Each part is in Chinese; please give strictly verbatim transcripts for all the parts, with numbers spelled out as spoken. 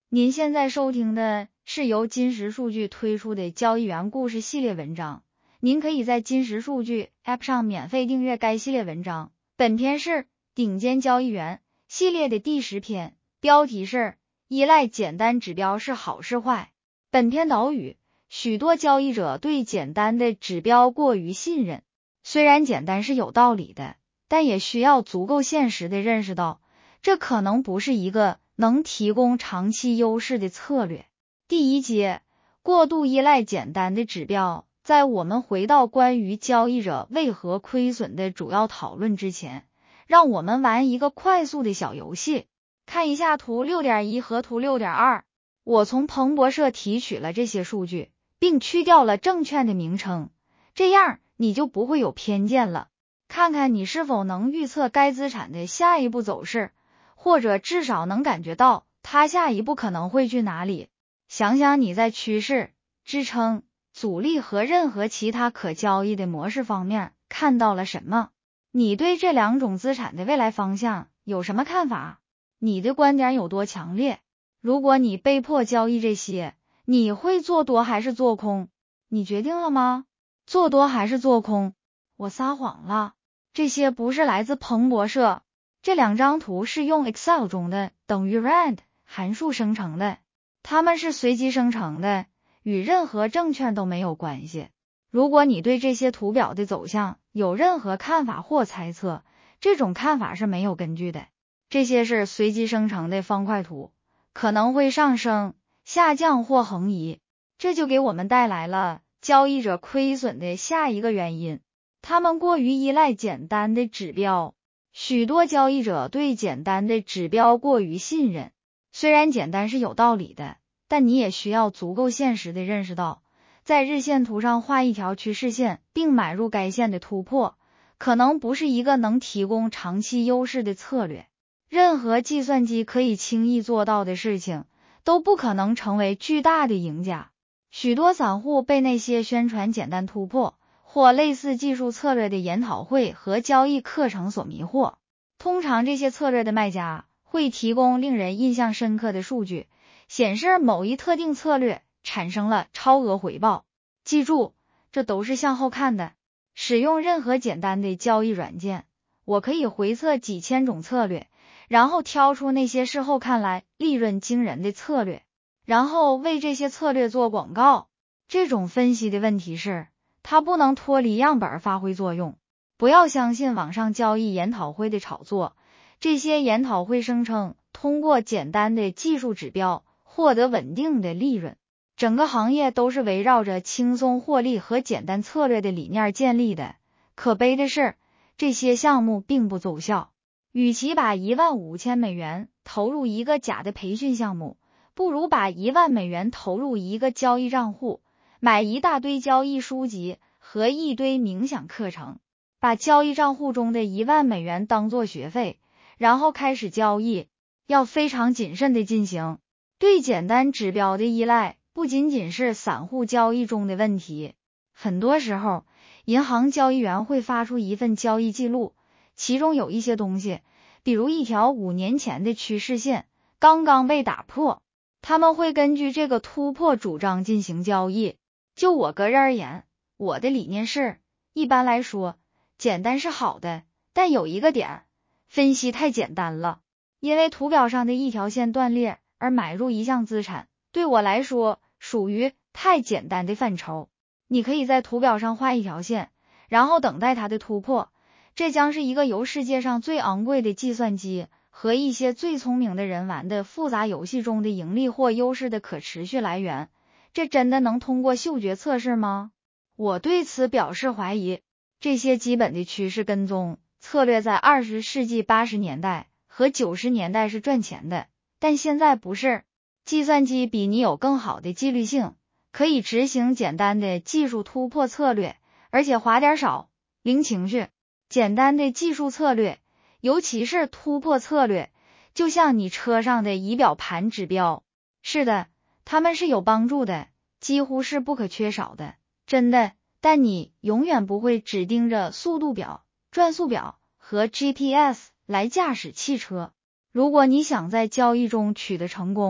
您现在收听的是由金石数据推出的交易员故事系列文章，您可以在金石数据 App 上免费订阅该系列文章。本篇是顶尖交易员系列的第十篇，标题是依赖简单指标是好是坏。本篇导语：许多交易者对简单的指标过于信任，虽然简单是有道理的，但也需要足够现实的认识到，这可能不是一个能提供长期优势的策略。第一节，过度依赖简单的指标。在我们回到关于交易者为何亏损的主要讨论之前，让我们玩一个快速的小游戏。看一下图 六点一 和图 六点二， 我从彭博社提取了这些数据，并去掉了证券的名称，这样你就不会有偏见了。看看你是否能预测该资产的下一步走势，或者至少能感觉到它下一步可能会去哪里。想想你在趋势、支撑、阻力和任何其他可交易的模式方面看到了什么？你对这两种资产的未来方向有什么看法？你的观点有多强烈？如果你被迫交易这些，你会做多还是做空？你决定了吗？做多还是做空？我撒谎了，这些不是来自彭博社。这两张图是用 Excel 中的等于 rand 函数生成的，它们是随机生成的，与任何证券都没有关系。如果你对这些图表的走向有任何看法或猜测，这种看法是没有根据的。这些是随机生成的方块图，可能会上升、下降或横移，这就给我们带来了交易者亏损的下一个原因，他们过于依赖简单的指标。许多交易者对简单的指标过于信任，虽然简单是有道理的，但你也需要足够现实的认识到，在日线图上画一条趋势线并买入该线的突破，可能不是一个能提供长期优势的策略。任何计算机可以轻易做到的事情，都不可能成为巨大的赢家。许多散户被那些宣传简单突破或类似技术策略的研讨会和交易课程所迷惑。通常这些策略的卖家会提供令人印象深刻的数据，显示某一特定策略产生了超额回报。记住，这都是向后看的。使用任何简单的交易软件，我可以回测几千种策略，然后挑出那些事后看来利润惊人的策略，然后为这些策略做广告。这种分析的问题是，它不能脱离样本发挥作用。不要相信网上交易研讨会的炒作，这些研讨会声称通过简单的技术指标获得稳定的利润。整个行业都是围绕着轻松获利和简单策略的理念建立的。可悲的是，这些项目并不奏效。与其把一万五千美元投入一个假的培训项目，不如把一万美元投入一个交易账户，买一大堆交易书籍和一堆冥想课程，把交易账户中的一万美元当作学费，然后开始交易。要非常谨慎地进行。对简单指标的依赖不仅仅是散户交易中的问题，很多时候，银行交易员会发出一份交易记录，其中有一些东西，比如一条五年前的趋势线刚刚被打破，他们会根据这个突破主张进行交易。就我个人而言，我的理念是，一般来说，简单是好的，但有一个点，分析太简单了。因为图表上的一条线断裂而买入一项资产，对我来说属于太简单的范畴。你可以在图表上画一条线，然后等待它的突破，这将是一个由世界上最昂贵的计算机和一些最聪明的人玩的复杂游戏中的盈利或优势的可持续来源。这真的能通过嗅觉测试吗？我对此表示怀疑。这些基本的趋势跟踪策略在二十世纪八十年代和九十年代是赚钱的，但现在不是。计算机比你有更好的纪律性，可以执行简单的技术突破策略，而且花点少，零情绪。简单的技术策略，尤其是突破策略，就像你车上的仪表盘指标。是的，它们是有帮助的，几乎是不可缺少的，真的。但你永远不会只盯着速度表、转速表和 G P S 来驾驶汽车。如果你想在交易中取得成功，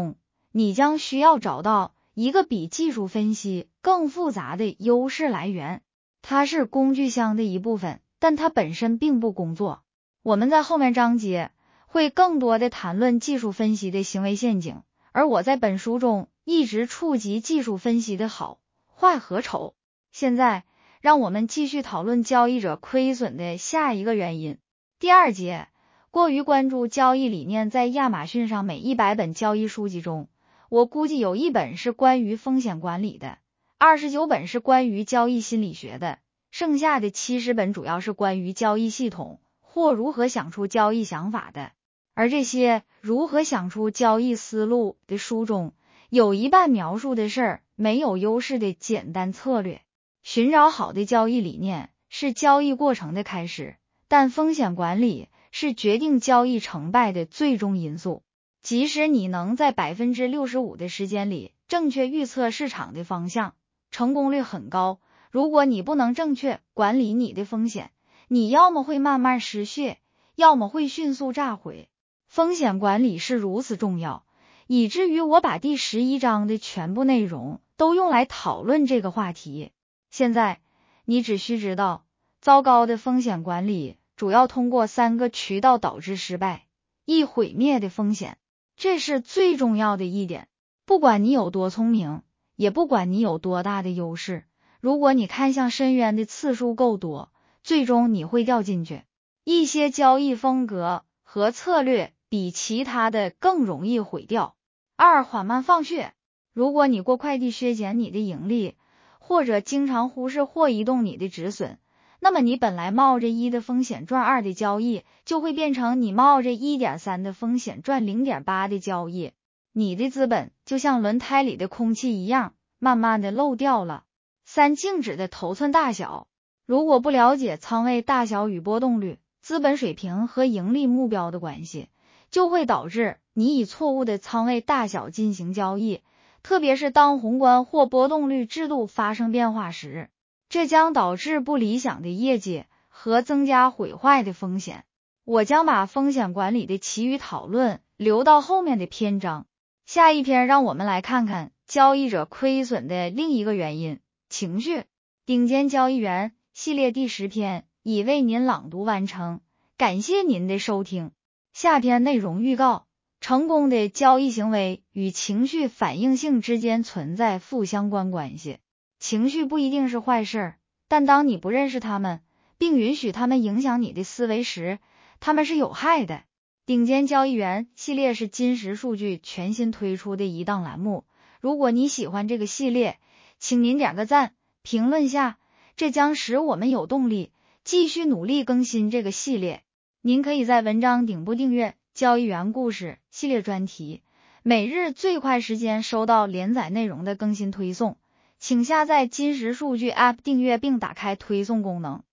你将需要找到一个比技术分析更复杂的优势来源，它是工具箱的一部分，但它本身并不工作。我们在后面章节会更多的谈论技术分析的行为陷阱，而我在本书中一直触及技术分析的好、坏和丑。现在让我们继续讨论交易者亏损的下一个原因。第二节，过于关注交易理念。在亚马逊上每一百本交易书籍中，我估计有一本是关于风险管理的，二十九本是关于交易心理学的，剩下的七十本主要是关于交易系统或如何想出交易想法的。而这些如何想出交易思路的书中，有一半描述的是没有优势的简单策略。寻找好的交易理念是交易过程的开始，但风险管理是决定交易成败的最终因素。即使你能在 百分之六十五 的时间里正确预测市场的方向，成功率很高，如果你不能正确管理你的风险，你要么会慢慢失血，要么会迅速炸毁。风险管理是如此重要，以至于我把第十一章的全部内容都用来讨论这个话题。现在你只需知道，糟糕的风险管理主要通过三个渠道导致失败：一、毁灭的风险，这是最重要的一点。不管你有多聪明，也不管你有多大的优势，如果你看向深渊的次数够多，最终你会掉进去。一些交易风格和策略比其他的更容易毁掉。二、缓慢放血，如果你过快地削减你的盈利，或者经常忽视或移动你的止损，那么你本来冒着一的风险赚二的交易，就会变成你冒着 一点三 的风险赚 零点八 的交易。你的资本就像轮胎里的空气一样，慢慢的漏掉了。三、静止的头寸大小，如果不了解仓位大小与波动率、资本水平和盈利目标的关系，就会导致你以错误的仓位大小进行交易，特别是当宏观或波动率制度发生变化时，这将导致不理想的业绩和增加毁坏的风险。我将把风险管理的其余讨论留到后面的篇章。下一篇让我们来看看交易者亏损的另一个原因——情绪。顶尖交易员系列第十篇已为您朗读完成，感谢您的收听。下篇内容预告：成功的交易行为与情绪反应性之间存在负相关关系。情绪不一定是坏事，但当你不认识它们，并允许它们影响你的思维时，它们是有害的。顶尖交易员系列是金石数据全新推出的一档栏目，如果你喜欢这个系列，请您点个赞，评论下，这将使我们有动力继续努力更新这个系列。您可以在文章顶部订阅交易员故事系列专题，每日最快时间收到连载内容的更新推送。请下载金石数据 App 订阅并打开推送功能。